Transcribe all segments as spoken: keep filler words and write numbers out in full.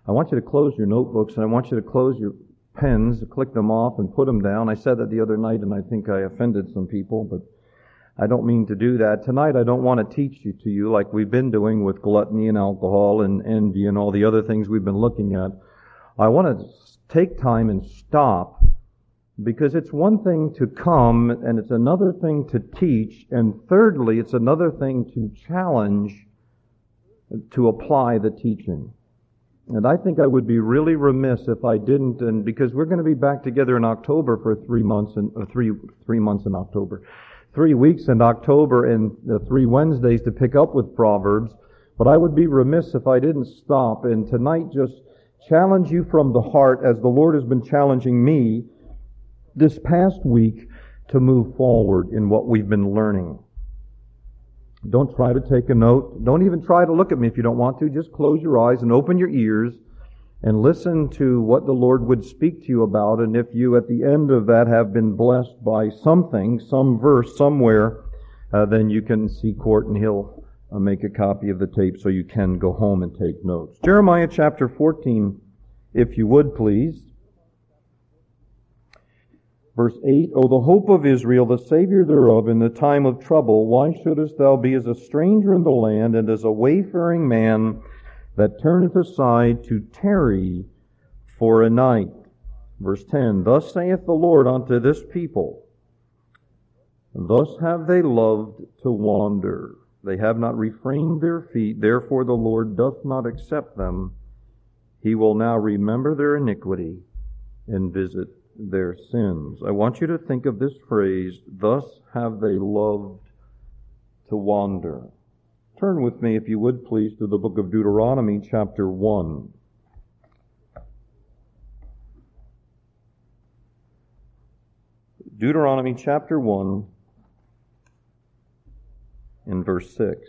I want you to close your notebooks and I want you to close your pens, click them off and put them down. I said that the other night and I think I offended some people, but I don't mean to do that. Tonight I don't want to teach you to you like we've been doing with gluttony and alcohol and envy and all the other things we've been looking at. I want to take time and stop, because it's one thing to come and it's another thing to teach, and thirdly, it's another thing to challenge, to apply the teaching. And I think I would be really remiss if I didn't, and because we're going to be back together in October for three months, and uh, three three months in October, three weeks in October, and uh, three Wednesdays to pick up with Proverbs. But I would be remiss if I didn't stop and tonight just challenge you from the heart, as the Lord has been challenging me this past week, to move forward in what we've been learning. Don't try to take a note. Don't even try to look at me if you don't want to. Just close your eyes and open your ears and listen to what the Lord would speak to you about. And if you at the end of that have been blessed by something, some verse somewhere, uh, then you can see Court and he'll uh, make a copy of the tape so you can go home and take notes. Jeremiah chapter fourteen, if you would please. Verse eight, O the hope of Israel, the Savior thereof, in the time of trouble, why shouldest thou be as a stranger in the land, and as a wayfaring man that turneth aside to tarry for a night? Verse ten, Thus saith the Lord unto this people, Thus have they loved to wander. They have not refrained their feet, therefore the Lord doth not accept them. He will now remember their iniquity and visit their sins. I want you to think of this phrase, thus have they loved to wander. Turn with me, if you would please, to the book of Deuteronomy chapter one. Deuteronomy chapter one in verse six.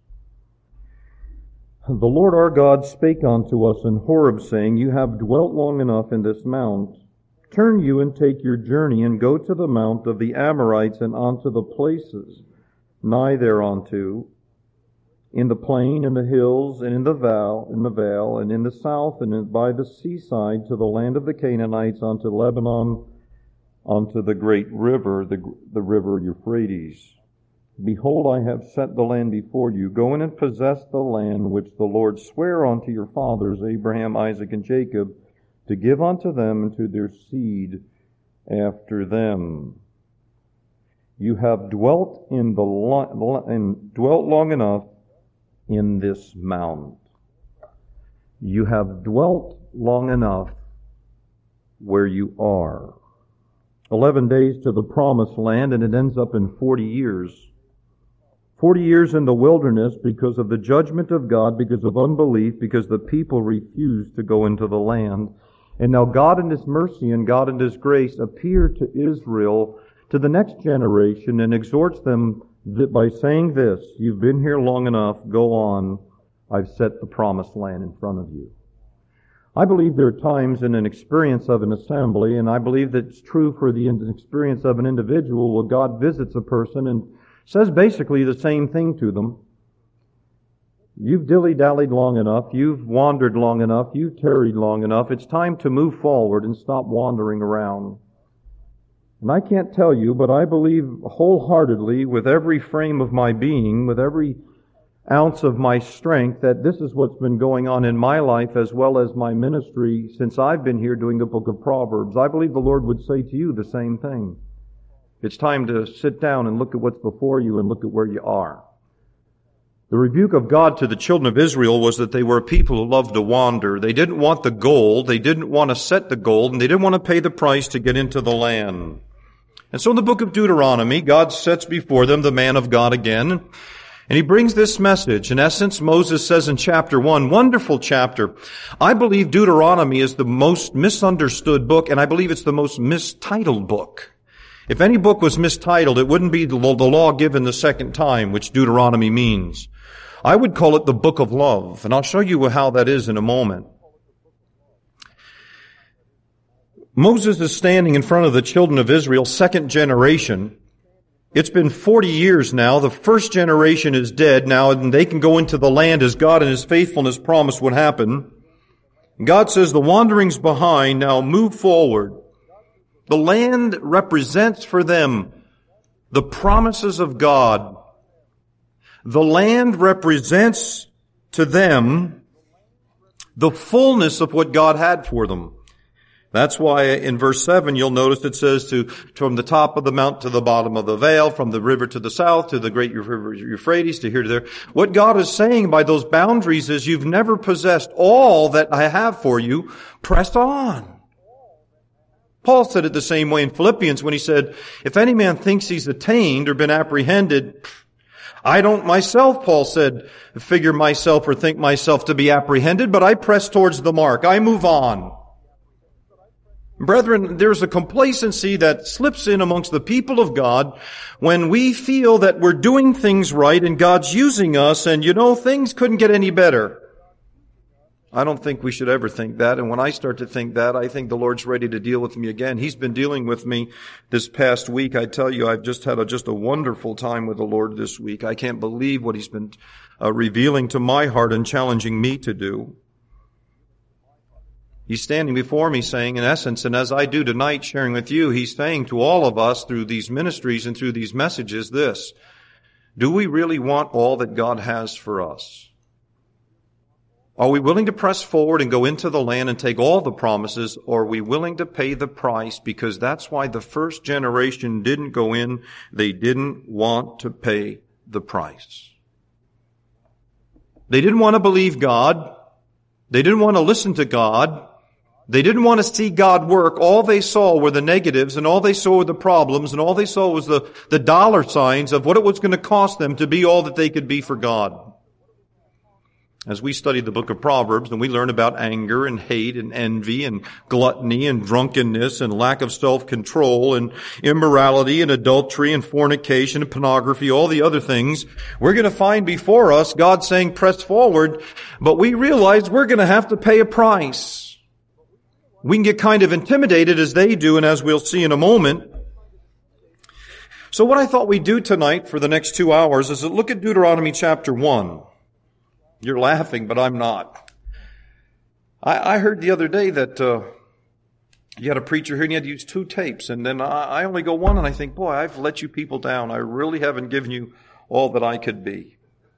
The Lord our God spake unto us in Horeb, saying, You have dwelt long enough in this mount. Turn you and take your journey, and go to the mount of the Amorites, and unto the places nigh thereunto, in the plain, in the hills, and in the vale, in the vale, and in the south, and in, by the seaside, to the land of the Canaanites, unto Lebanon, unto the great river, the, the river Euphrates. Behold, I have set the land before you. Go in and possess the land which the Lord sware unto your fathers, Abraham, Isaac, and Jacob, to give unto them and to their seed after them. You have dwelt in the lo- and dwelt long enough in this mount. You have dwelt long enough where you are. Eleven days to the promised land, and it ends up in forty years. Forty years in the wilderness because of the judgment of God, because of unbelief, because the people refused to go into the land. And now God in His mercy and God in His grace appear to Israel, to the next generation, and exhorts them by saying this, You've been here long enough, go on, I've set the promised land in front of you. I believe there are times in an experience of an assembly, and I believe that it's true for the experience of an individual, where God visits a person and says basically the same thing to them. You've dilly-dallied long enough, you've wandered long enough, you've tarried long enough, it's time to move forward and stop wandering around. And I can't tell you, but I believe wholeheartedly, with every frame of my being, with every ounce of my strength, that this is what's been going on in my life as well as my ministry since I've been here doing the book of Proverbs. I believe the Lord would say to you the same thing. It's time to sit down and look at what's before you and look at where you are. The rebuke of God to the children of Israel was that they were a people who loved to wander. They didn't want the gold, they didn't want to set the gold, and they didn't want to pay the price to get into the land. And so in the book of Deuteronomy, God sets before them the man of God again, and He brings this message. In essence, Moses says in chapter one, wonderful chapter, I believe Deuteronomy is the most misunderstood book, and I believe it's the most mistitled book. If any book was mistitled, it wouldn't be the law given the second time, which Deuteronomy means. I would call it the book of love, and I'll show you how that is in a moment. Moses is standing in front of the children of Israel, second generation. It's been forty years now. The first generation is dead now, and they can go into the land as God and His faithfulness promised would happen. God says the wandering's behind, now move forward. The land represents for them the promises of God. The land represents to them the fullness of what God had for them. That's why in verse seven you'll notice it says to from the top of the mount to the bottom of the vale, from the river to the south, to the great river Euphrates, to here to there. What God is saying by those boundaries is you've never possessed all that I have for you. Press on. Paul said it the same way in Philippians when he said, if any man thinks he's attained or been apprehended, I don't myself, Paul said, figure myself or think myself to be apprehended, but I press towards the mark. I move on. Brethren, there's a complacency that slips in amongst the people of God when we feel that we're doing things right and God's using us and, you know, things couldn't get any better. I don't think we should ever think that. And when I start to think that, I think the Lord's ready to deal with me again. He's been dealing with me this past week. I tell you, I've just had a, just a wonderful time with the Lord this week. I can't believe what He's been uh, revealing to my heart and challenging me to do. He's standing before me saying, in essence, and as I do tonight sharing with you, He's saying to all of us through these ministries and through these messages this: do we really want all that God has for us? Are we willing to press forward and go into the land and take all the promises, or are we willing to pay the price? Because that's why the first generation didn't go in. They didn't want to pay the price. They didn't want to believe God. They didn't want to listen to God. They didn't want to see God work. All they saw were the negatives, and all they saw were the problems, and all they saw was the, the dollar signs of what it was going to cost them to be all that they could be for God. As we study the book of Proverbs and we learn about anger and hate and envy and gluttony and drunkenness and lack of self-control and immorality and adultery and fornication and pornography, all the other things, we're going to find before us God saying press forward, but we realize we're going to have to pay a price. We can get kind of intimidated as they do, and as we'll see in a moment. So what I thought we'd do tonight for the next two hours is to look at Deuteronomy chapter one. You're laughing, but I'm not. I, I heard the other day that uh, you had a preacher here and you had to use two tapes, and then I, I only go one, and I think, boy, I've let you people down. I really haven't given you all that I could be.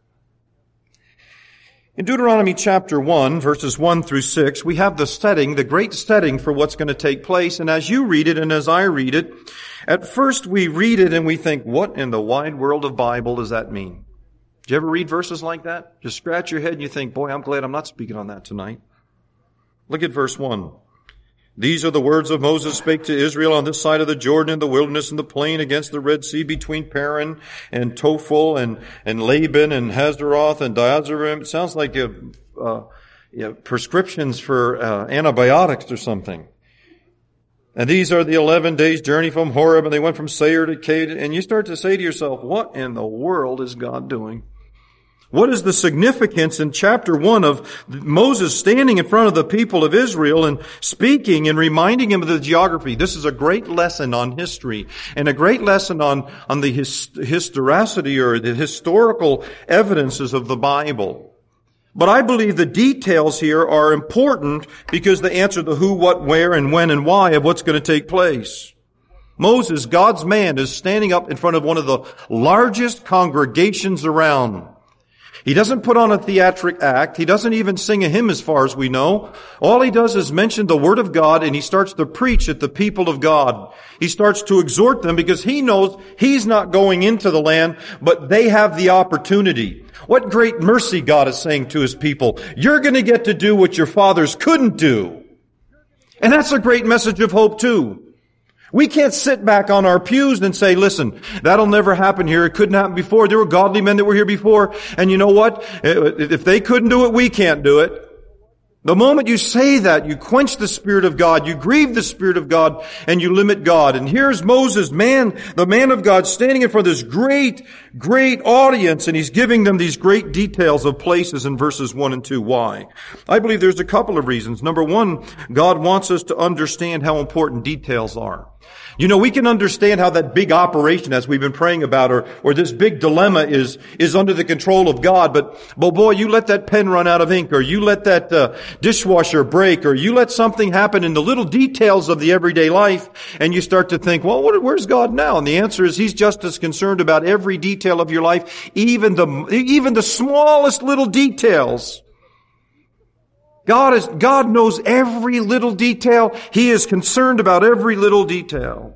In Deuteronomy chapter one, verses one through six, we have the setting, the great setting for what's going to take place. And as you read it and as I read it, at first we read it and we think, what in the wide world of Bible does that mean? Did you ever read verses like that? Just scratch your head and you think, boy, I'm glad I'm not speaking on that tonight. Look at verse one. These are the words of Moses spake to Israel on this side of the Jordan in the wilderness and the plain against the Red Sea between Paran and Tophel and, and Laban and Hazeroth and Diazerim. It sounds like a, uh, you know, prescriptions for uh, antibiotics or something. And these are the eleven days journey from Horeb, and they went from Seir to Kadesh. And you start to say to yourself, what in the world is God doing? What is the significance in chapter one of Moses standing in front of the people of Israel and speaking and reminding him of the geography? This is a great lesson on history and a great lesson on, on the his, historicity or the historical evidences of the Bible. But I believe the details here are important because they answer the who, what, where, and when and why of what's going to take place. Moses, God's man, is standing up in front of one of the largest congregations around. He doesn't put on a theatric act. He doesn't even sing a hymn as far as we know. All he does is mention the Word of God, and he starts to preach at the people of God. He starts to exhort them because he knows he's not going into the land, but they have the opportunity. What great mercy God is saying to His people. You're going to get to do what your fathers couldn't do. And that's a great message of hope too. We can't sit back on our pews and say, listen, that'll never happen here. It couldn't happen before. There were godly men that were here before. And you know what? If they couldn't do it, we can't do it. The moment you say that, you quench the Spirit of God, you grieve the Spirit of God, and you limit God. And here's Moses, man, the man of God, standing in front of this great, great audience, and he's giving them these great details of places in verses one and two. Why? I believe there's a couple of reasons. Number one, God wants us to understand how important details are. You know, we can understand how that big operation, as we've been praying about, or, or this big dilemma is, is under the control of God. But, but boy, you let that pen run out of ink, or you let that uh, dishwasher break, or you let something happen in the little details of the everyday life, and you start to think, well, what, where's God now? And the answer is He's just as concerned about every detail of your life, even the, even the smallest little details. God is, God knows every little detail. He is concerned about every little detail.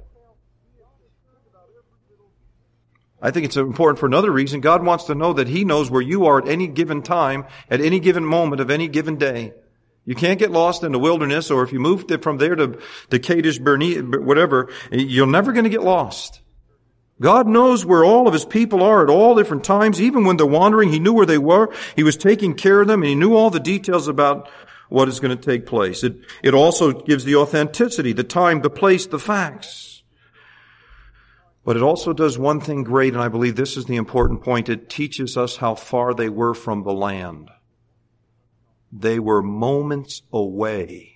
I think it's important for another reason. God wants to know that He knows where you are at any given time, at any given moment of any given day. You can't get lost in the wilderness, or if you move from there to, to Kadesh Barnea, whatever, you're never going to get lost. God knows where all of His people are at all different times. Even when they're wandering, He knew where they were. He was taking care of them, and He knew all the details about what is going to take place. It, it also gives the authenticity, the time, the place, the facts. But it also does one thing great, and I believe this is the important point. It teaches us how far they were from the land. They were moments away.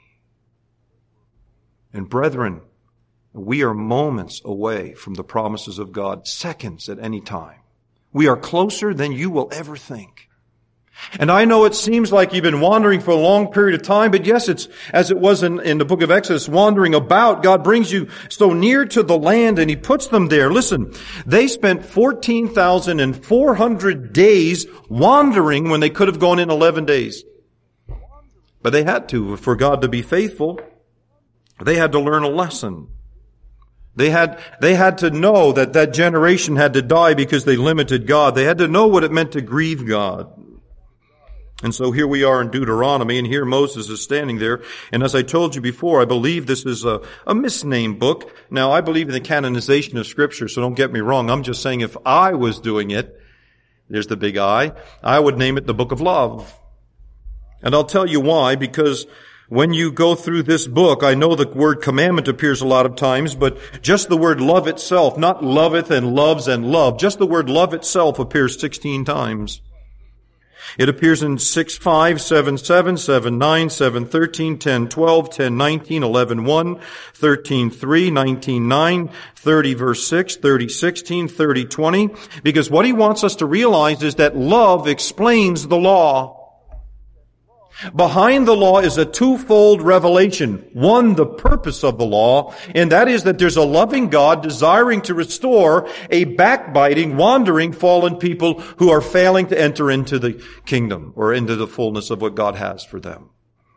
And brethren, we are moments away from the promises of God, seconds at any time. We are closer than you will ever think. And I know it seems like you've been wandering for a long period of time, but yes, it's as it was in, in the book of Exodus, wandering about. God brings you so near to the land and He puts them there. Listen, they spent fourteen thousand four hundred days wandering when they could have gone in eleven days. But they had to, for God to be faithful. They had to learn a lesson. They had, they had to know that that generation had to die because they limited God. They had to know what it meant to grieve God. And so here we are in Deuteronomy, and here Moses is standing there. And as I told you before, I believe this is a, a misnamed book. Now, I believe in the canonization of Scripture, so don't get me wrong. I'm just saying if I was doing it, there's the big I, I would name it the Book of Love. And I'll tell you why, because when you go through this book, I know the word commandment appears a lot of times, but just the word love itself, not loveth and loves and love, just the word love itself appears sixteen times. It appears in six, five, seven, seven, seven, nine, seven, thirteen, ten, twelve, ten, nineteen, eleven, one, thirteen, three, nineteen, nine, thirty, verse six, thirty, sixteen, thirty, twenty. Because what he wants us to realize is that love explains the law. Behind the law is a twofold revelation. One, the purpose of the law, and that is that there's a loving God desiring to restore a backbiting, wandering, fallen people who are failing to enter into the kingdom or into the fullness of what God has for them.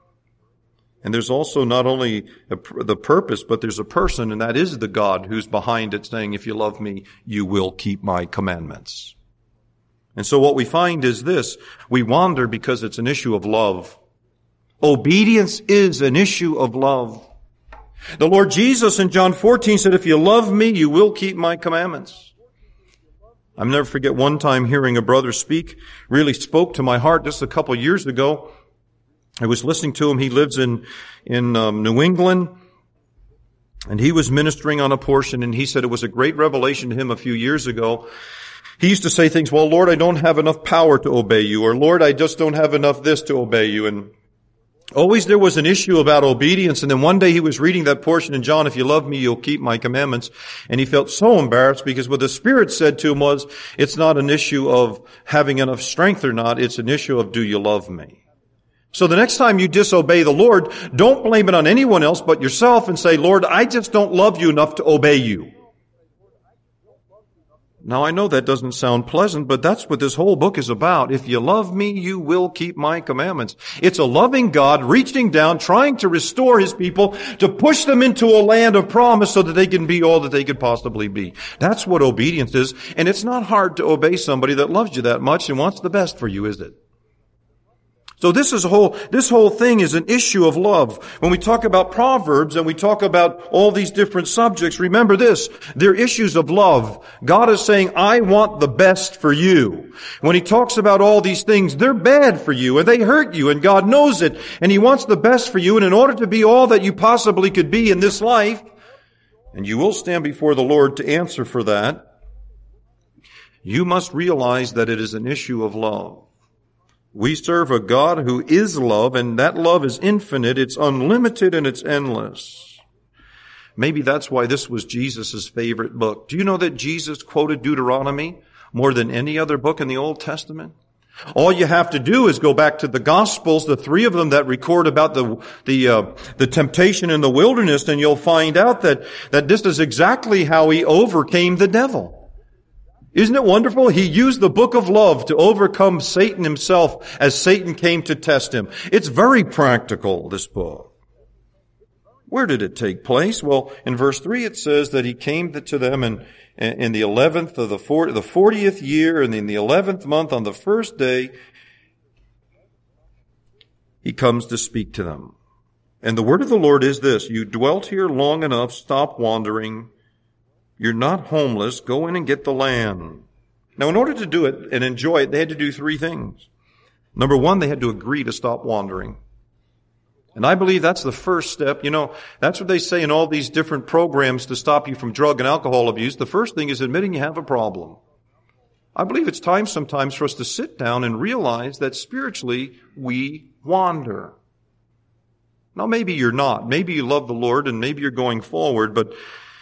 And there's also not only a, the purpose, but there's a person, and that is the God who's behind it saying, if you love me, you will keep my commandments. And so what we find is this, we wander because it's an issue of love. Obedience is an issue of love. The Lord Jesus in John fourteen said, if you love me, you will keep my commandments. I'll never forget one time hearing a brother speak, really spoke to my heart just a couple of years ago. I was listening to him. He lives in, in um, New England. And he was ministering on a portion, and he said it was a great revelation to him a few years ago. He used to say things, well, Lord, I don't have enough power to obey you, or Lord, I just don't have enough this to obey you. And always there was an issue about obedience. And then one day he was reading that portion in John, if you love me, you'll keep my commandments. And he felt so embarrassed because what the Spirit said to him was, it's not an issue of having enough strength or not. It's an issue of, do you love me? So the next time you disobey the Lord, don't blame it on anyone else but yourself and say, Lord, I just don't love you enough to obey you. Now, I know that doesn't sound pleasant, but that's what this whole book is about. If you love me, you will keep my commandments. It's a loving God reaching down, trying to restore His people, to push them into a land of promise so that they can be all that they could possibly be. That's what obedience is. And it's not hard to obey somebody that loves you that much and wants the best for you, is it? So this is a whole, this whole thing is an issue of love. When we talk about Proverbs and we talk about all these different subjects, remember this, they're issues of love. God is saying, I want the best for you. When He talks about all these things, they're bad for you and they hurt you and God knows it and He wants the best for you. And in order to be all that you possibly could be in this life, and you will stand before the Lord to answer for that, you must realize that it is an issue of love. We serve a God who is love, and that love is infinite, it's unlimited, and it's endless. Maybe that's why this was Jesus' favorite book. Do you know that Jesus quoted Deuteronomy more than any other book in the Old Testament? All you have to do is go back to the Gospels, the three of them that record about the the uh, the temptation in the wilderness, and you'll find out that that this is exactly how he overcame the devil. Isn't it wonderful? He used the book of love to overcome Satan himself as Satan came to test him. It's very practical, this book. Where did it take place? Well, in verse three it says that he came to them in, in the eleventh of the fortieth, the fortieth year, and in the eleventh month on the first day, he comes to speak to them. And the word of the Lord is this: you dwelt here long enough, stop wandering. You're not homeless, go in and get the land. Now, in order to do it and enjoy it, they had to do three things. Number one, they had to agree to stop wandering. And I believe that's the first step. You know, that's what they say in all these different programs to stop you from drug and alcohol abuse. The first thing is admitting you have a problem. I believe it's time sometimes for us to sit down and realize that spiritually we wander. Now, maybe you're not. Maybe you love the Lord and maybe you're going forward, but,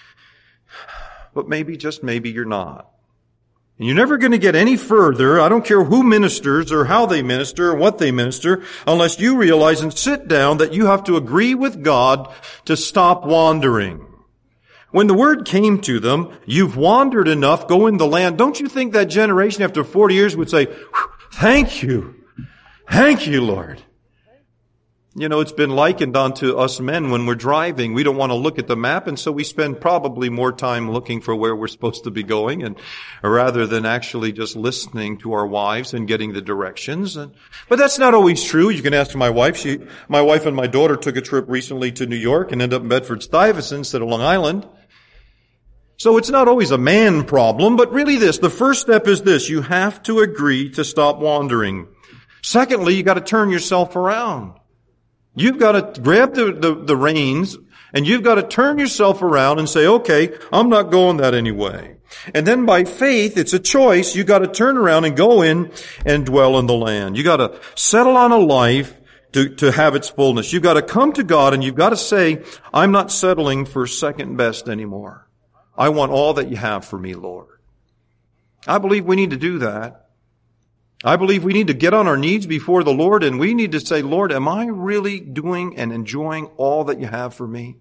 but maybe, just maybe you're not. And you're never going to get any further, I don't care who ministers or how they minister or what they minister, unless you realize and sit down that you have to agree with God to stop wandering. When the word came to them, you've wandered enough, go in the land, don't you think that generation after forty years would say, thank you, thank you, Lord. You know, it's been likened unto us men when we're driving. We don't want to look at the map, and so we spend probably more time looking for where we're supposed to be going, and rather than actually just listening to our wives and getting the directions. And, but that's not always true. You can ask my wife. She, my wife and my daughter took a trip recently to New York and ended up in Bedford-Stuyvesant instead of Long Island. So it's not always a man problem, but really this, the first step is this: you have to agree to stop wandering. Secondly, you got to turn yourself around. You've got to grab the, the, the reins and you've got to turn yourself around and say, okay, I'm not going that anyway. And then by faith, it's a choice. You've got to turn around and go in and dwell in the land. You've got to settle on a life to, to have its fullness. You've got to come to God and you've got to say, I'm not settling for second best anymore. I want all that you have for me, Lord. I believe we need to do that. I believe we need to get on our knees before the Lord and we need to say, Lord, am I really doing and enjoying all that you have for me?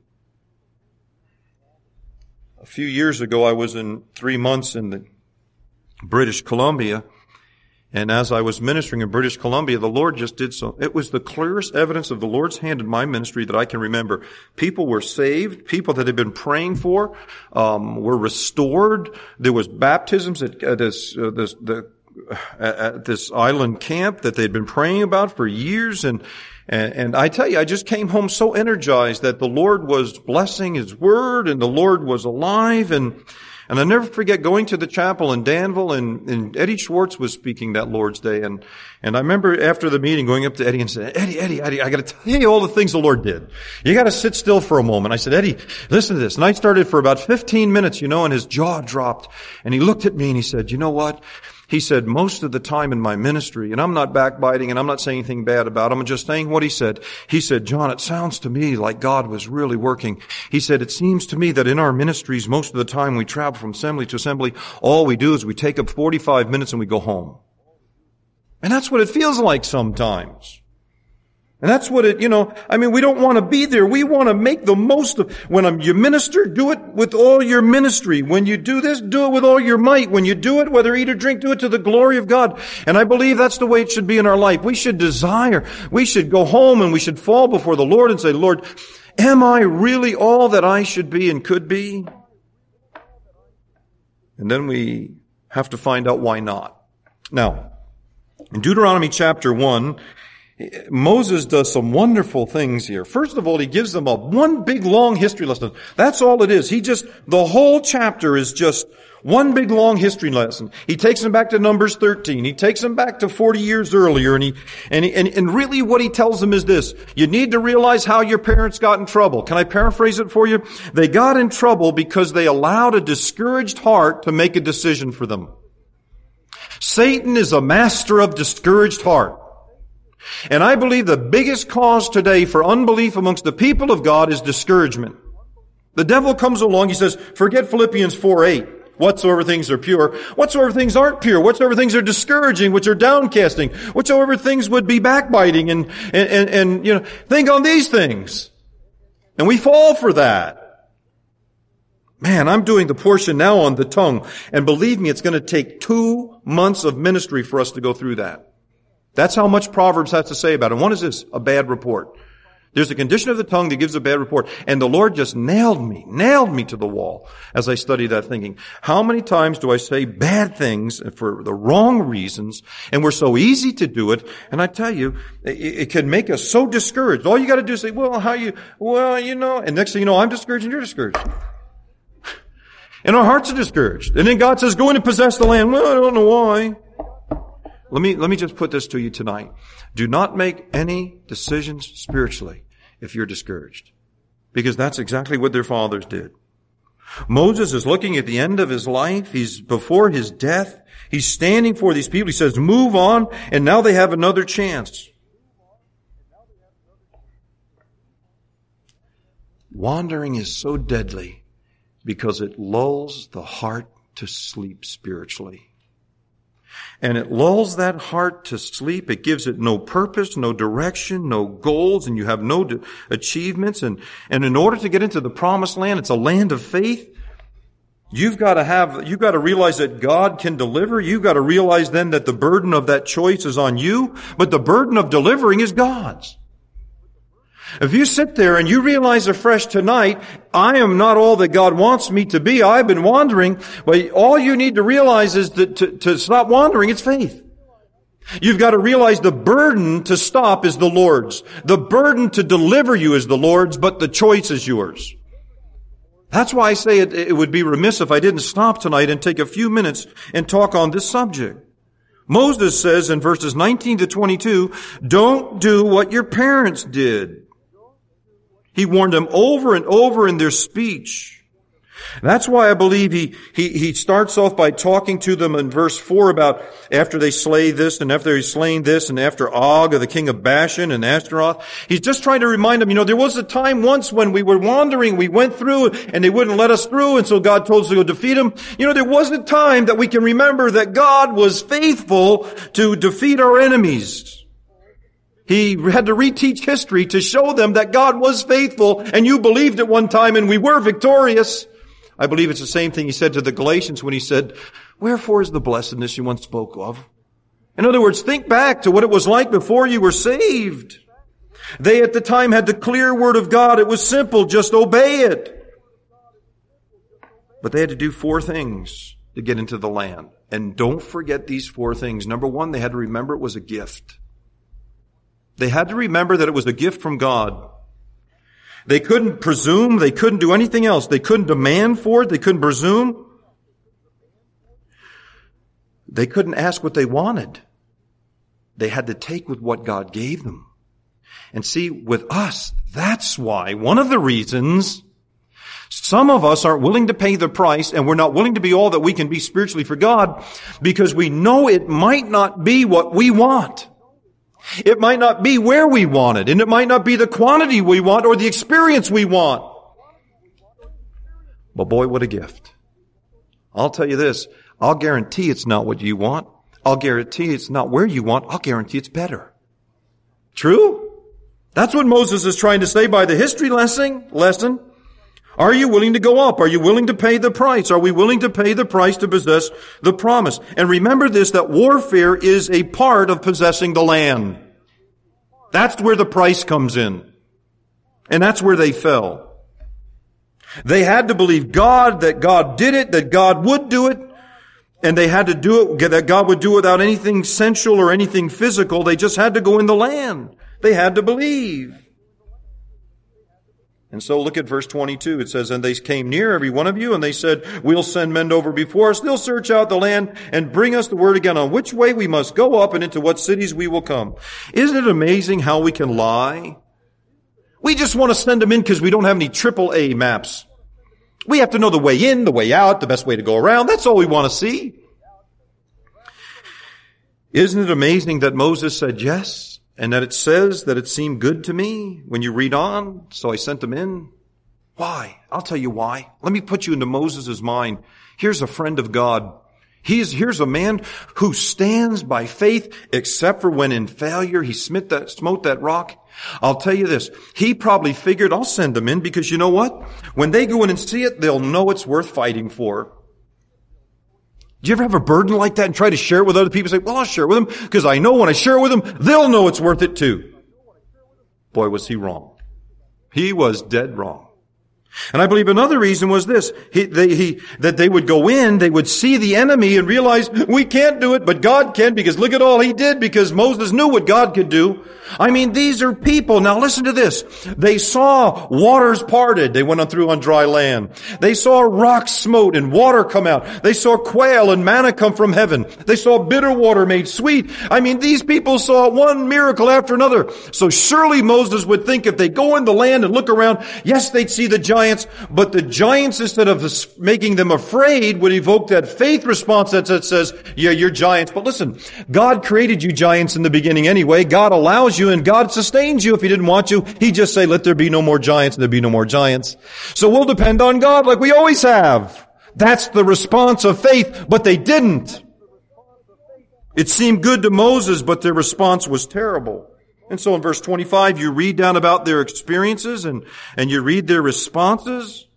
A few years ago, I was in three months in the British Columbia, and as I was ministering in British Columbia, the Lord just did so. It was the clearest evidence of the Lord's hand in my ministry that I can remember. People were saved. People that had been praying for um, were restored. There was baptisms at, at this, uh, this the at this island camp that they'd been praying about for years. And, and, and I tell you, I just came home so energized that the Lord was blessing His Word and the Lord was alive. And, and I'll never forget going to the chapel in Danville, and, and Eddie Schwartz was speaking that Lord's Day. And, and I remember after the meeting going up to Eddie and saying, Eddie, Eddie, Eddie, I got to tell you all the things the Lord did. You got to sit still for a moment. I said, Eddie, listen to this. And I started for about fifteen minutes, you know, and his jaw dropped. And he looked at me and he said, you know what? He said, most of the time in my ministry, and I'm not backbiting and I'm not saying anything bad about him, I'm just saying what he said. He said, John, it sounds to me like God was really working. He said, it seems to me that in our ministries, most of the time we travel from assembly to assembly, all we do is we take up forty-five minutes and we go home. And that's what it feels like sometimes. And that's what it, you know, I mean, we don't want to be there. We want to make the most of, when you minister, do it with all your ministry. When you do this, do it with all your might. When you do it, whether eat or drink, do it to the glory of God. And I believe that's the way it should be in our life. We should desire, we should go home and we should fall before the Lord and say, Lord, am I really all that I should be and could be? And then we have to find out why not. Now, in Deuteronomy chapter one, Moses does some wonderful things here. First of all, he gives them a one big long history lesson. That's all it is. He just, the whole chapter is just one big long history lesson. He takes them back to Numbers thirteen. He takes them back to forty years earlier. And he, and, he, and, and really what he tells them is this: you need to realize how your parents got in trouble. Can I paraphrase it for you? They got in trouble because they allowed a discouraged heart to make a decision for them. Satan is a master of discouraged heart. And I believe the biggest cause today for unbelief amongst the people of God is discouragement. The devil comes along, he says, forget Philippians four eight. Whatsoever things are pure, whatsoever things aren't pure, whatsoever things are discouraging, which are downcasting, whatsoever things would be backbiting, and, and, and, and, you know, think on these things. And we fall for that. Man, I'm doing the portion now on the tongue, and believe me, it's going to take two months of ministry for us to go through that. That's how much Proverbs has to say about it. And what is this? A bad report. There's a condition of the tongue that gives a bad report. And the Lord just nailed me, nailed me to the wall as I studied that thinking. How many times do I say bad things for the wrong reasons? And we're so easy to do it. And I tell you, it, it can make us so discouraged. All you got to do is say, well, how you, well, you know, and next thing you know, I'm discouraged and you're discouraged. And our hearts are discouraged. And then God says, go in and possess the land. Well, I don't know why. Let me, let me just put this to you tonight. Do not make any decisions spiritually if you're discouraged. Because that's exactly what their fathers did. Moses is looking at the end of his life. He's before his death. He's standing for these people. He says, move on. And now they have another chance. Wandering is so deadly because it lulls the heart to sleep spiritually. And it lulls that heart to sleep. It gives it no purpose, no direction, no goals, and you have no de- achievements. And, and in order to get into the promised land, it's a land of faith. You've got to have, you've got to realize that God can deliver. You've got to realize then that the burden of that choice is on you, but the burden of delivering is God's. If you sit there and you realize afresh tonight, I am not all that God wants me to be. I've been wandering. But all you need to realize is that to, to stop wandering, it's faith. You've got to realize the burden to stop is the Lord's. The burden to deliver you is the Lord's, but the choice is yours. That's why I say it, it would be remiss if I didn't stop tonight and take a few minutes and talk on this subject. Moses says in verses nineteen to twenty-two, don't do what your parents did. He warned them over and over in their speech. That's why I believe he, he, he starts off by talking to them in verse four about after they slay this and after he's slain this and after Og, the king of Bashan and Ashtaroth. He's just trying to remind them, you know, there was a time once when we were wandering, we went through and they wouldn't let us through, and so God told us to go defeat them. You know, there was a time that we can remember that God was faithful to defeat our enemies. He had to reteach history to show them that God was faithful, and you believed at one time and we were victorious. I believe it's the same thing he said to the Galatians when he said, wherefore is the blessedness you once spoke of? In other words, think back to what it was like before you were saved. They at the time had the clear word of God. It was simple, just obey it. But they had to do four things to get into the land. And don't forget these four things. Number one, they had to remember it was a gift. They had to remember that it was a gift from God. They couldn't presume. They couldn't do anything else. They couldn't demand for it. They couldn't presume. They couldn't ask what they wanted. They had to take with what God gave them. And see, with us, that's why, one of the reasons some of us aren't willing to pay the price, and we're not willing to be all that we can be spiritually for God, because we know it might not be what we want. It might not be where we want it, and it might not be the quantity we want or the experience we want. But boy, what a gift. I'll tell you this, I'll guarantee it's not what you want. I'll guarantee it's not where you want. I'll guarantee it's better. True? That's what Moses is trying to say by the history lesson. lesson. Are you willing to go up? Are you willing to pay the price? Are we willing to pay the price to possess the promise? And remember this, that warfare is a part of possessing the land. That's where the price comes in. And that's where they fell. They had to believe God, that God did it, that God would do it. And they had to do it, that God would do it without anything sensual or anything physical. They just had to go in the land. They had to believe. And so look at verse twenty-two. It says, and they came near, every one of you, and they said, we'll send men over before us. They'll search out the land and bring us the word again on which way we must go up and into what cities we will come. Isn't it amazing how we can lie? We just want to send them in because we don't have any triple A maps. We have to know the way in, the way out, the best way to go around. That's all we want to see. Isn't it amazing that Moses said yes? And that it says that it seemed good to me when you read on, so I sent them in. Why? I'll tell you why. Let me put you into Moses' mind. Here's a friend of God. He's, here's a man who stands by faith except for when in failure he smote that, smote that rock. I'll tell you this. He probably figured, I'll send them in because you know what? When they go in and see it, they'll know it's worth fighting for. Do you ever have a burden like that and try to share it with other people? Say, well, I'll share it with them because I know when I share it with them, they'll know it's worth it too. Boy, was he wrong. He was dead wrong. And I believe another reason was this, he, they, he, that they would go in, they would see the enemy and realize, we can't do it, but God can, because look at all he did, because Moses knew what God could do. I mean, these are people. Now listen to this. They saw waters parted. They went on through on dry land. They saw rocks smote and water come out. They saw quail and manna come from heaven. They saw bitter water made sweet. I mean, these people saw one miracle after another. So surely Moses would think if they go in the land and look around, yes, they'd see the giants, but the giants, instead of making them afraid, would evoke that faith response that says, yeah, you're giants. But listen, God created you giants in the beginning anyway. God allows you and God sustains you. If he didn't want you, he'd just say, let there be no more giants, and there'd be no more giants. So we'll depend on God like we always have. That's the response of faith, but they didn't. It seemed good to Moses, but their response was terrible. And so in verse twenty-five, you read down about their experiences and, and you read their responses.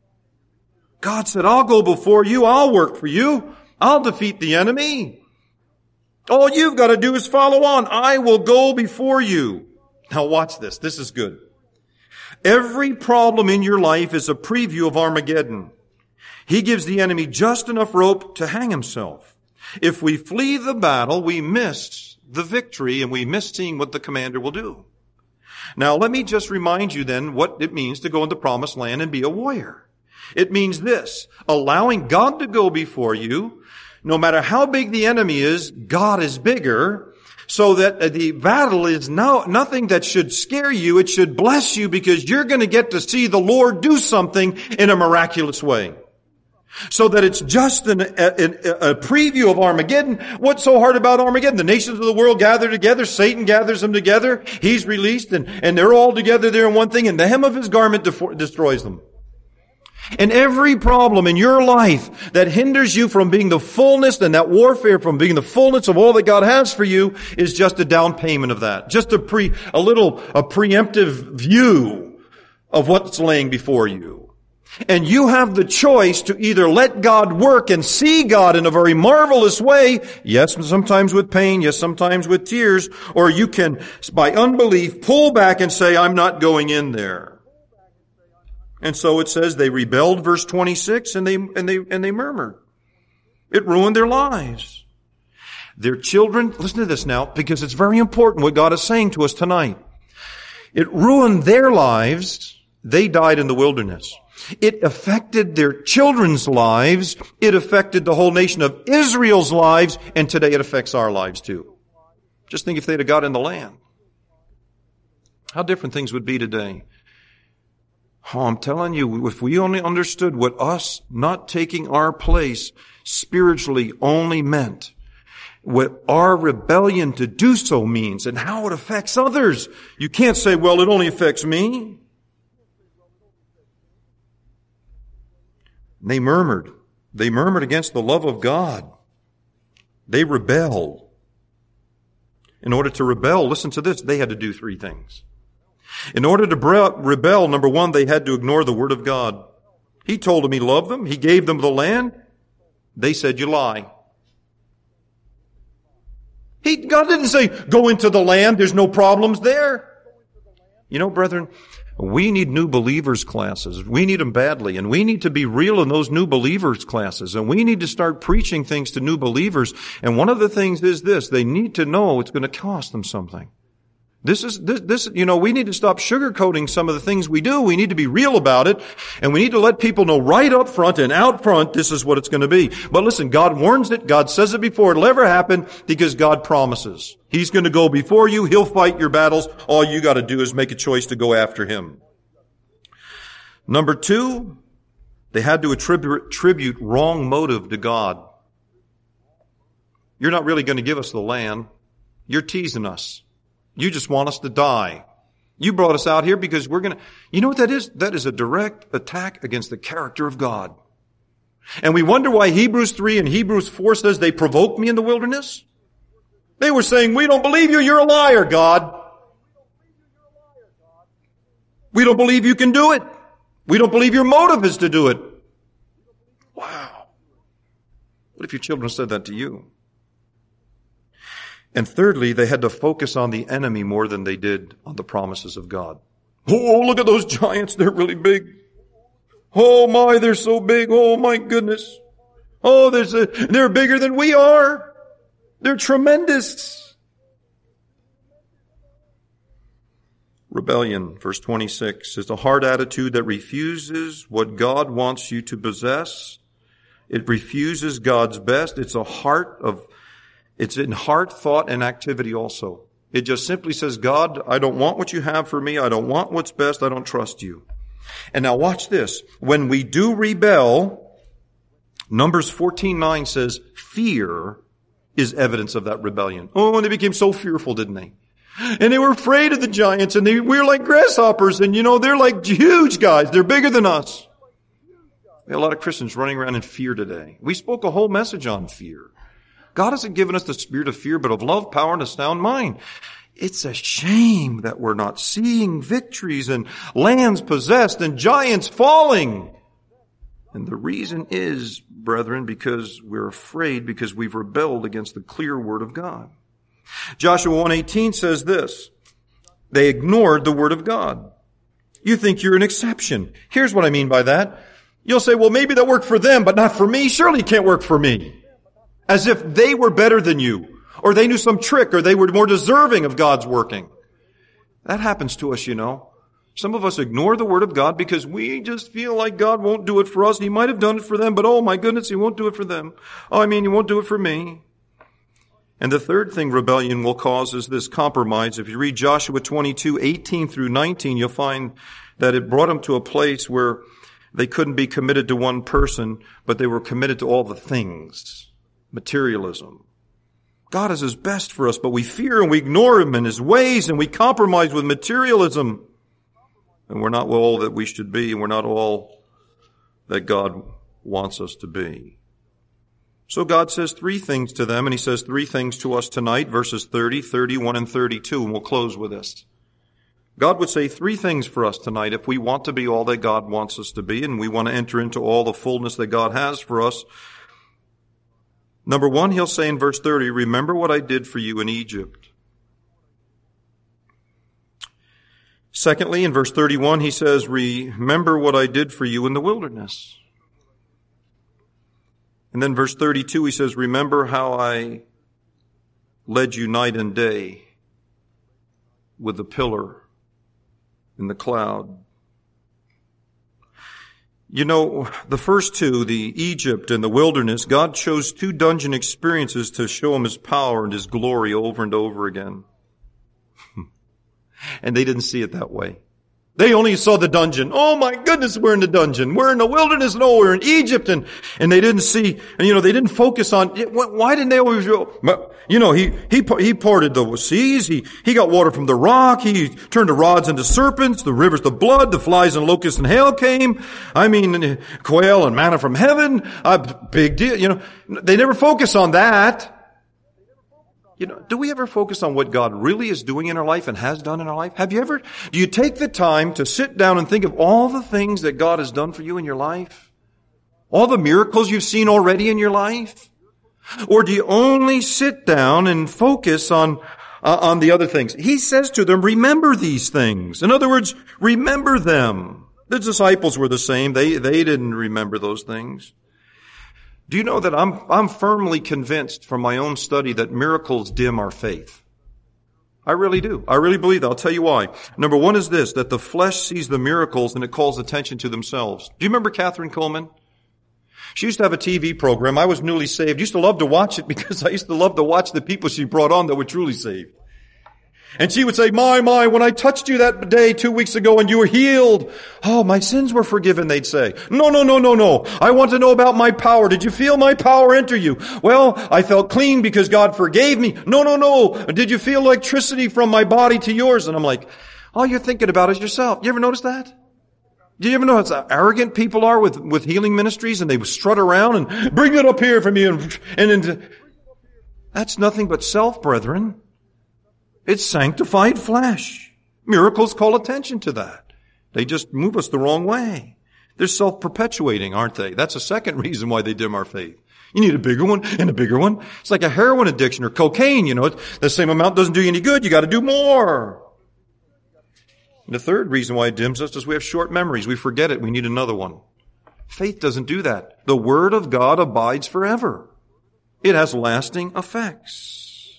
God said, I'll go before you. I'll work for you. I'll defeat the enemy. All you've got to do is follow on. I will go before you. Now watch this. This is good. Every problem in your life is a preview of Armageddon. He gives the enemy just enough rope to hang himself. If we flee the battle, we miss the victory and we miss seeing what the commander will do. Now let me just remind you then what it means to go into the promised land and be a warrior. It means this, allowing God to go before you. No matter how big the enemy is, God is bigger, so that the battle is no, nothing that should scare you. It should bless you because you're going to get to see the Lord do something in a miraculous way. So that it's just an, a, a preview of Armageddon. What's so hard about Armageddon? The nations of the world gather together. Satan gathers them together. He's released and, and they're all together there in one thing, and the hem of his garment defo- destroys them. And every problem in your life that hinders you from being the fullness and that warfare from being the fullness of all that God has for you is just a down payment of that. Just a pre, a little, a preemptive view of what's laying before you. And you have the choice to either let God work and see God in a very marvelous way, yes, sometimes with pain, yes, sometimes with tears, or you can, by unbelief, pull back and say, I'm not going in there. And so it says they rebelled, verse twenty-six, and they, and they, and they murmured. It ruined their lives. Their children, listen to this now, because it's very important what God is saying to us tonight. It ruined their lives. They died in the wilderness. It affected their children's lives. It affected the whole nation of Israel's lives. And today it affects our lives too. Just think if they'd have got in the land. How different things would be today. Oh, I'm telling you, if we only understood what us not taking our place spiritually only meant, what our rebellion to do so means, and how it affects others. You can't say, well, it only affects me. They murmured. They murmured against the love of God. They rebelled. In order to rebel, listen to this, they had to do three things. In order to rebel, number one, they had to ignore the word of God. He told them he loved them. He gave them the land. They said, you lie. He, God didn't say, go into the land. There's no problems there. You know, brethren, we need new believers classes. We need them badly. And we need to be real in those new believers classes. And we need to start preaching things to new believers. And one of the things is this. They need to know it's going to cost them something. This is, this, this, you know, we need to stop sugarcoating some of the things we do. We need to be real about it. And we need to let people know right up front and out front, this is what it's going to be. But listen, God warns it. God says it before it'll ever happen because God promises. He's going to go before you. He'll fight your battles. All you got to do is make a choice to go after Him. Number two, they had to attribute, attribute wrong motive to God. You're not really going to give us the land. You're teasing us. You just want us to die. You brought us out here because we're going to, you know what that is? That is a direct attack against the character of God. And we wonder why Hebrews three and Hebrews four says they provoked me in the wilderness. They were saying, we don't believe you, you're a liar, God. We don't believe you can do it. We don't believe your motive is to do it. Wow. What if your children said that to you? And thirdly, they had to focus on the enemy more than they did on the promises of God. Oh, look at those giants. They're really big. Oh my, they're so big. Oh my goodness. Oh, there's a, they're bigger than we are. They're tremendous. Rebellion, verse twenty-six, is a heart attitude that refuses what God wants you to possess. It refuses God's best. It's a heart of, it's in heart, thought, and activity also. It just simply says, God, I don't want what you have for me. I don't want what's best. I don't trust you. And now watch this. When we do rebel, Numbers fourteen nine says, fear is evidence of that rebellion. Oh, and they became so fearful, didn't they? And they were afraid of the giants, and they, we were like grasshoppers, and you know, they're like huge guys. They're bigger than us. We have a lot of Christians running around in fear today. We spoke a whole message on fear. God hasn't given us the spirit of fear, but of love, power, and a sound mind. It's a shame that we're not seeing victories and lands possessed and giants falling. And the reason is, brethren, because we're afraid, because we've rebelled against the clear word of God. Joshua one eighteen says this, they ignored the word of God. You think you're an exception. Here's what I mean by that. You'll say, well, maybe that worked for them, but not for me. Surely it can't work for me. As if they were better than you, or they knew some trick, or they were more deserving of God's working. That happens to us, you know. Some of us ignore the word of God because we just feel like God won't do it for us. He might have done it for them, but oh my goodness, He won't do it for them. Oh, I mean, He won't do it for me. And the third thing rebellion will cause is this compromise. If you read Joshua twenty-two, eighteen through nineteen, you'll find that it brought them to a place where they couldn't be committed to one person, but they were committed to all the things. Materialism. God is His best for us, but we fear and we ignore Him and His ways, and we compromise with materialism. And we're not all that we should be, and we're not all that God wants us to be. So God says three things to them, and He says three things to us tonight, verses thirty, thirty-one, and thirty-two, and we'll close with this. God would say three things for us tonight if we want to be all that God wants us to be, and we want to enter into all the fullness that God has for us. Number one, He'll say in verse thirty, remember what I did for you in Egypt. Secondly, in verse thirty-one, He says, remember what I did for you in the wilderness. And then verse thirty-two, He says, remember how I led you night and day with the pillar in the cloud. You know, the first two, the Egypt and the wilderness, God chose two dungeon experiences to show Him His power and His glory over and over again. And they didn't see it that way. They only saw the dungeon. Oh my goodness, we're in the dungeon. We're in the wilderness. No, we're in Egypt. And, and they didn't see, and you know, they didn't focus on, why didn't they always go, you know, he, he, he parted the seas. He, he got water from the rock. He turned the rods into serpents, the rivers to blood, the flies and locusts and hail came. I mean, quail and manna from heaven. A big deal. You know, they never focus on that. You know, do we ever focus on what God really is doing in our life and has done in our life? Have you ever, do you take the time to sit down and think of all the things that God has done for you in your life? All the miracles you've seen already in your life? Or do you only sit down and focus on, uh, on the other things? He says to them, remember these things. In other words, remember them. The disciples were the same. They, they didn't remember those things. Do you know that I'm, I'm firmly convinced from my own study that miracles dim our faith? I really do. I really believe that. I'll tell you why. Number one is this, that the flesh sees the miracles and it calls attention to themselves. Do you remember Catherine Coleman? She used to have a T V program. I was newly saved. I used to love to watch it because I used to love to watch the people she brought on that were truly saved. And she would say, my, my, when I touched you that day two weeks ago and you were healed, oh, my sins were forgiven, they'd say. No, no, no, no, no. I want to know about my power. Did you feel my power enter you? Well, I felt clean because God forgave me. No, no, no. Did you feel electricity from my body to yours? And I'm like, All you're thinking about is yourself. You ever notice that? Do you ever notice how arrogant people are with, with healing ministries, and they strut around and bring it up here for me, and, and, and that's nothing but self, brethren. It's sanctified flesh. Miracles call attention to that. They just move us the wrong way. They're self-perpetuating, aren't they? That's a second reason why they dim our faith. You need a bigger one and a bigger one. It's like a heroin addiction or cocaine, you know. The same amount doesn't do you any good. You got to do more. And the third reason why it dims us is we have short memories. We forget it. We need another one. Faith doesn't do that. The Word of God abides forever. It has lasting effects.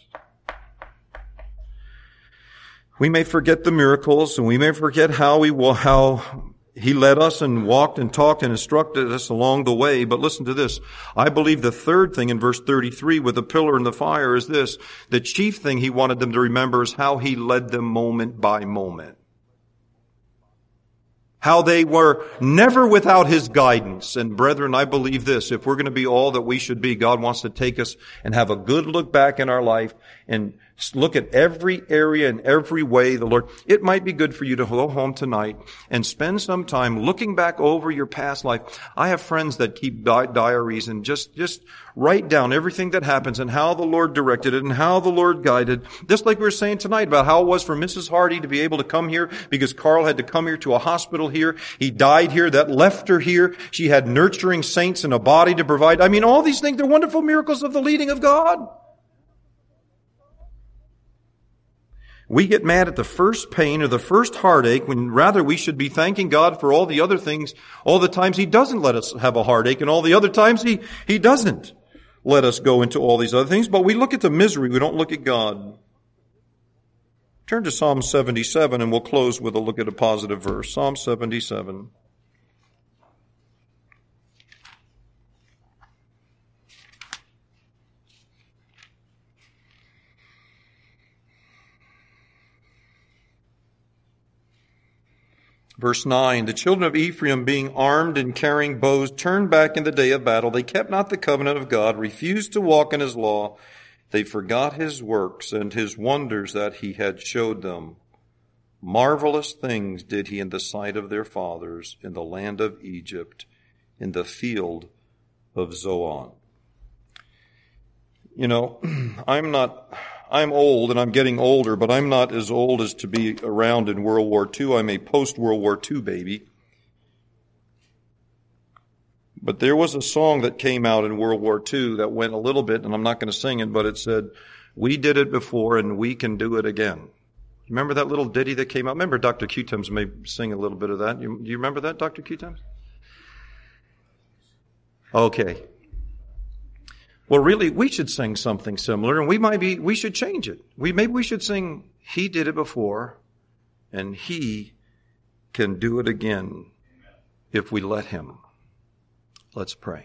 We may forget the miracles, and we may forget how we how He led us and walked and talked and instructed us along the way. But listen to this. I believe the third thing in verse thirty-three with the pillar and the fire is this. The chief thing He wanted them to remember is how He led them moment by moment. How they were never without His guidance. And brethren, I believe this. If we're going to be all that we should be, God wants to take us and have a good look back in our life and look at every area and every way the Lord. It might be good for you to go home tonight and spend some time looking back over your past life. I have friends that keep di- diaries and just, just write down everything that happens and how the Lord directed it and how the Lord guided. Just like we were saying tonight about how it was for Missus Hardy to be able to come here because Carl had to come here to a hospital here. He died here. That left her here. She had nurturing saints and a body to provide. I mean, all these things, they're wonderful miracles of the leading of God. We get mad at the first pain or the first heartache when rather we should be thanking God for all the other things, all the times He doesn't let us have a heartache and all the other times He, He doesn't let us go into all these other things. But we look at the misery, we don't look at God. Turn to Psalm seventy-seven and we'll close with a look at a positive verse. Psalm seventy-seven. Verse nine, the children of Ephraim, being armed and carrying bows, turned back in the day of battle. They kept not the covenant of God, refused to walk in His law. They forgot His works and His wonders that He had showed them. Marvelous things did He in the sight of their fathers, in the land of Egypt, in the field of Zoan. You know, I'm not... I'm old and I'm getting older, but I'm not as old as to be around in World War Two. I'm a post-World War Two baby. But there was a song that came out in World War Two that went a little bit, and I'm not going to sing it, but it said, "We did it before and we can do it again." Remember that little ditty that came out? Remember Doctor Q-Tims may sing a little bit of that. You, do you remember that, Doctor Q-Tims? Okay. Well, really, we should sing something similar, and we might be, we should change it. We, maybe we should sing, He did it before, and He can do it again if we let Him. Let's pray.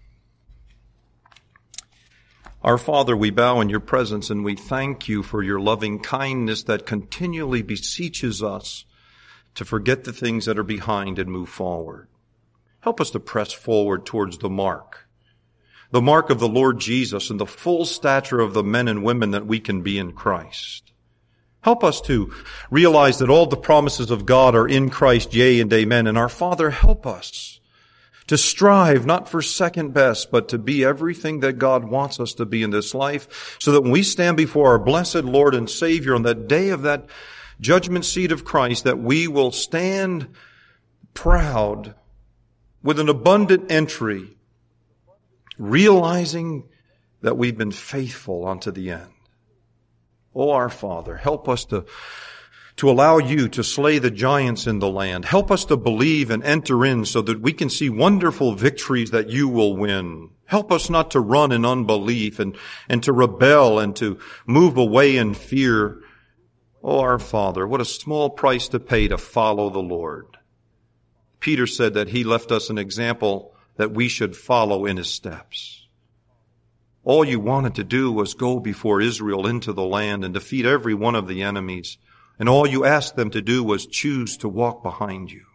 Our Father, we bow in Your presence, and we thank You for Your loving kindness that continually beseeches us to forget the things that are behind and move forward. Help us to press forward towards the mark. The mark of the Lord Jesus and the full stature of the men and women that we can be in Christ. Help us to realize that all the promises of God are in Christ, yea and amen. And our Father, help us to strive not for second best, but to be everything that God wants us to be in this life, so that when we stand before our blessed Lord and Savior on that day of that judgment seat of Christ, that we will stand proud with an abundant entry, realizing that we've been faithful unto the end. Oh, our Father, help us to, to allow You to slay the giants in the land. Help us to believe and enter in so that we can see wonderful victories that You will win. Help us not to run in unbelief and, and to rebel and to move away in fear. Oh, our Father, what a small price to pay to follow the Lord. Peter said that he left us an example that we should follow in His steps. All You wanted to do was go before Israel into the land and defeat every one of the enemies. And all You asked them to do was choose to walk behind You.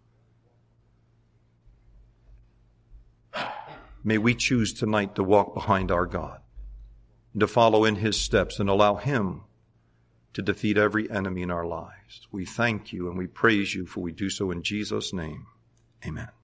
May we choose tonight to walk behind our God, and to follow in His steps and allow Him to defeat every enemy in our lives. We thank you and we praise you, for we do so in Jesus' name. Amen.